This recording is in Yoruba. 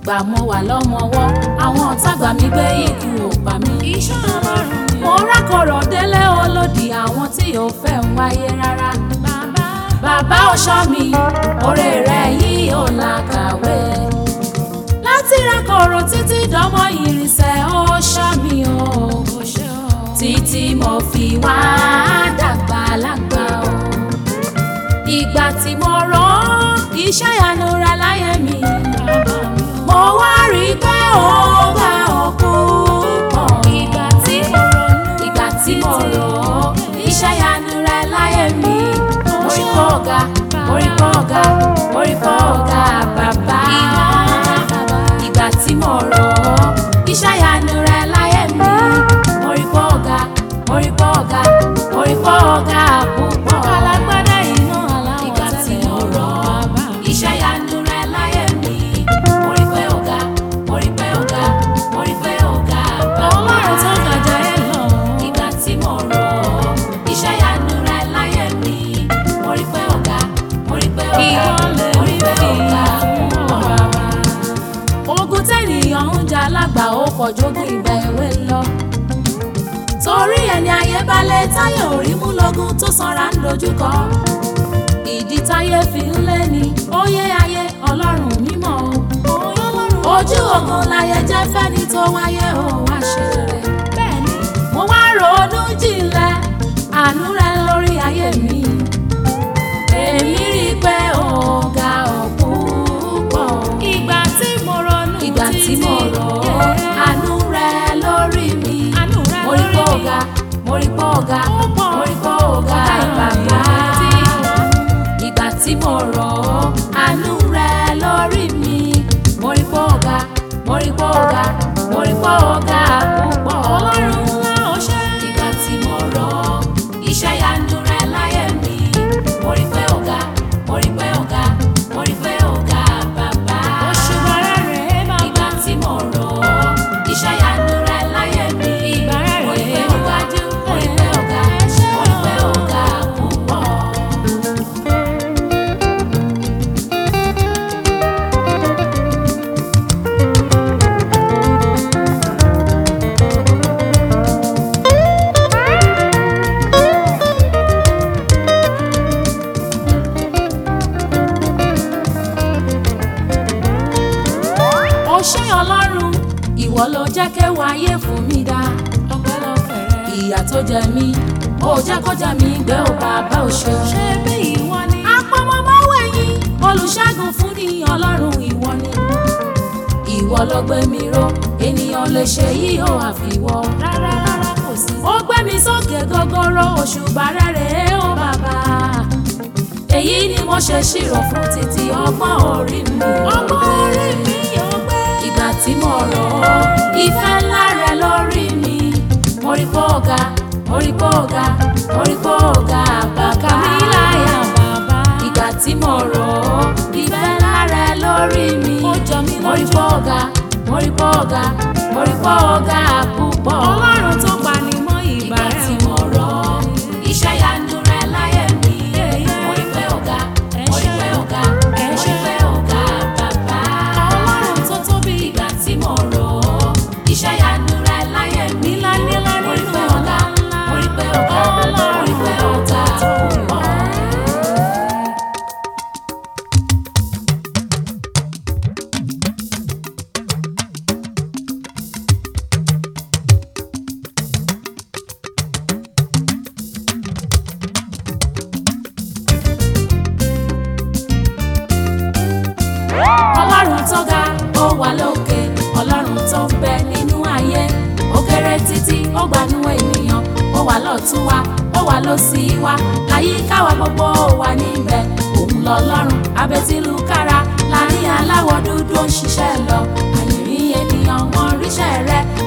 ìgbà mo wà lọ́mọwọ́ àwọn ọ̀tá gbà mí gbé ikú ò pa mí. Iṣẹ́ Ọlọ́run ni. mo rákọ̀rọ̀ délé olódì àwọn tí ò fẹ́ ń wáyé rárá. bàbá ọ̀ṣọ́ mi oore rẹ̀ yìí ò làkàwé. láti rákọ̀rọ̀ títí dánmọ́ ìrìnsẹ̀ ọ̀ṣọ́ mi o. títí mo fi wá dàgbà lágbà o. ìgbà tí mo rán iṣẹ́ ìyanu rẹ̀ láyé mi. mo wá rí i pé ó bá òkú pọ̀. ìgbà tí mo rán iṣẹ́ ìyanu rẹ̀ láyé mi. orí kọ́ ọ̀gá orí kọ́ ọ̀gá orí kọ́ ọ̀gá bàbá. ìgbà tí mo rán iṣẹ́ ìyanu rẹ̀ láyé mi. orí kọ́ ọ̀gá orí kọ́ ọ̀gá orí kọ́ ọ̀gá púpọ̀. Alágbádá iná aláwọ̀ ìgbà tí mo tẹ́lẹ̀ rán iṣẹ́ ìyanu rẹ̀ láyé mi. orí pé ọ̀gá orí pé ọ̀gá orí pé ọ̀gá bàbá. Ọlọ́run tó gàjà ẹ lọ. ìgbà tí mo rán iṣẹ́ ìyanu rẹ̀ láyé mi. orí pé ọ̀gá orí pé ọ̀gá orí pé ọ̀gá púpọ̀. ogun tẹ́nìyàn ń jà lágbà ó pọ̀ jógun ìgbà èwe lọ. torí ẹni ayé balẹ̀ táyé orí mú lógún tó sanra ń dojúkọ. ìdí táyé fi ń lé ní óyé ayé ọlọ́run mímọ́ o. ojú ogun láyé jẹ́ fẹ́ni tó wáyé o wá ṣe rere. Bẹ́ẹ̀ni. mo wá ronú jinlẹ̀ àánú rẹ lórí ayé mi. èmi rí i pé ọ̀gá ọ̀pọ̀. Ìgbà tí mo ronú ìgbà tí mo rọ̀ àánú rẹ lórí mi. Àánú rẹ mo rí pé lórí mi. ọ̀gá mo rí pé ọ̀gá Ó pọ̀. mo rí pé ọ̀gá bàbá. ìgbà tí mo rọ̀ àánú rẹ lórí mi. mo rí pé ọ̀gá mo rí pé ọ̀gá mo rí pé ọ̀gá púpọ̀. Ọlọ́run ńlá ó ṣe. ìgbà tí mo rọ̀ iṣẹ́ ìyanu rẹ láyé mi. mo rí pé ọ̀gá mo rí pé ọ̀gá mo rí pé ọ̀gá bàbá. Òṣùbà rẹ̀ rèé bàbá. ìgbà tí mo rọ̀ iṣẹ́ ìyanu rẹ láyé mi. Ìgbà rẹ̀ mo rí pé rèé ọ̀gá mo rí pé ọ̀gá mo rí pé ọ̀gá púpọ̀. ó ṣé Ọlọ́run ìwọ ló jẹ́ kéwà ayé fún mi dá. Ọpẹ́lọpẹ́ rẹ̀. ìyà tó jẹ mí ó jẹ́ kó jẹ mí gbé ó bàbá ò ṣe. Ṣé bí ìwọ ni? apọmọmọwé yín olùṣègùn fún ni Ọlọ́run ìwọ ni. ìwọ ló gbé mi ró ènìyàn lè ṣe yìí ó àfiwọ́. Rárá rárá kò sí. ó gbé mi sókè gogoro òṣùbà rẹ̀ rèé ó bàbá. èyí ni mo ṣe ṣírò fún títí ọgbọ́n orí mi. Ọgbọ́n orí mi yóò gbé. ìgbà tí mo rọ̀ ìfẹ́ ńlá rẹ lórí mi. mo rí pé ọ̀gá mo rí pé ọ̀gá mo rí pé ọ̀gá bàbá mi láyà bàbá. ìgbà tí mo rọ̀ ìfẹ́ ńlá rẹ lórí mi. Ó jọ mí mo rí lójú. pé ọ̀gá mo rí pé ọ̀gá mo rí pé ọ̀gá púpọ̀. Ọlọ́run tó pani mọ́ ìgbà ìgbà rẹ̀ tí mo rọ̀ iṣẹ́ ìyanu rẹ láyé mi. mo rí pé ọ̀gá mo rí pé ọ̀gá mo rí pé ọ̀gá bàbá. Ọlọ́run tó tóbi. ìgbà tí mo rọ̀ iṣẹ́ ìyanu rẹ láyé mi. Nílá nílá mo rí nínú pé ọ̀gá ńlá. mo rí pé ọ̀gá mo rí pé ọ̀gá púpọ̀. Ọlọ́run tó ga ó wà lókè Ọlọ́run tó ń bẹ nínú ayé ó kéré títí ó gbanú ènìyàn ó wà lọ́tún wa ó wà lósì wa àyíká wa gbogbo ó wà níbẹ̀ òun lọ́lọ́run abẹ́tílùkára láàrin aláwọ̀ dúdú ó ń ṣiṣẹ́ lọ àyìnrín ènìyàn wọn ríṣẹ́ rẹ̀